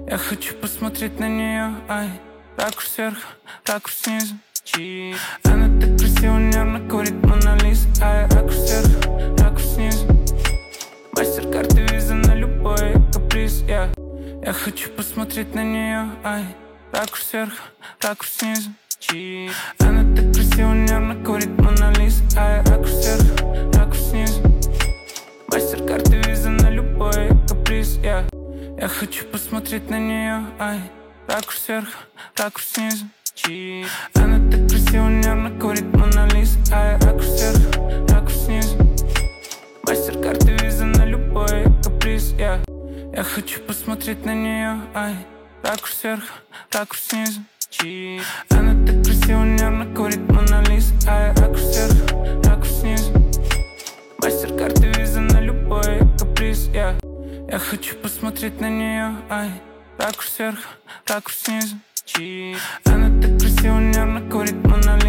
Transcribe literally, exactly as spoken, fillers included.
Я хочу посмотреть на нее, ай. Ракурс сверху, ракурс снизу. Она так красиво, нервно курит Мона Лиза, ай. Ракурс сверху, ракурс снизу. Мастер-карты, виза на любой каприз, я yeah. Я хочу посмотреть на нее, ай. Ракурс сверху, ракурс снизу. Она так красиво, нервно курит Мона Лиза, ай. Ракурс сверху, ракурс снизу. Мастер-карты, виза на любой каприз, я yeah. Я хочу посмотреть на нее, ай. Ракурс сверху, ракурс снизу. Она так красиво, нервно курит Мона Лиза, ай. Ракурс сверху, ракурс снизу. Мастер-карты, виза на любой каприз, я yeah. Я хочу посмотреть на нее, ай. Ракурс сверху, ракурс снизу. Она так красиво, нервно курит Мона Лиза, ай. Ракурс сверху, ракурс снизу. Мастер-карты, виза на любой каприз, я yeah. Я хочу посмотреть на нее, ай. Ракурс сверху, ракурс снизу. Она так красиво, нервно курит Мона